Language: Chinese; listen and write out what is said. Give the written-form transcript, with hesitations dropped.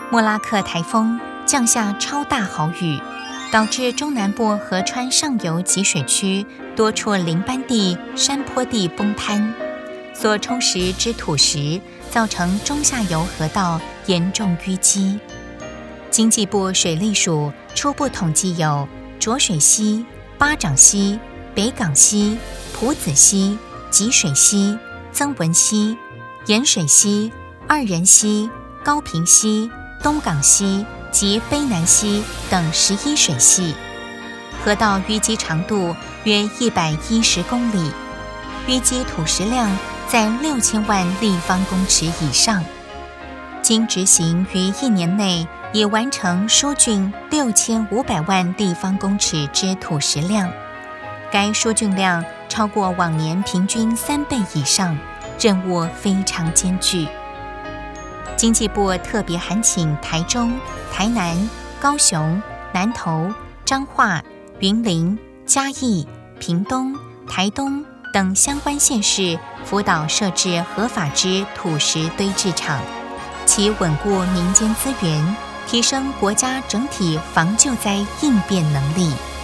莫拉克台风降下超大豪雨，导致中南部河川上游集水区多处林班地、山坡地崩塌，所充实之土石造成中下游河道严重淤积。经济部水利署初步统计有浊水溪、巴掌溪、北港溪、埔子溪、集水溪、曾文溪、盐水溪、二人溪、高屏溪、东港溪及卑南溪等11水系，河道淤积长度约110公里，淤积土石量在6000万立方公尺以上。经执行于1年内已完成疏浚6500万立方公尺之土石量，该疏浚量超过往年平均3倍以上，任务非常艰巨。经济部特别函请台中、台南、高雄、南投、彰化、云林、嘉义、屏东、台东等相关县市辅导设置合法之土石堆置场，其稳固民间资源，提升国家整体防救灾应变能力。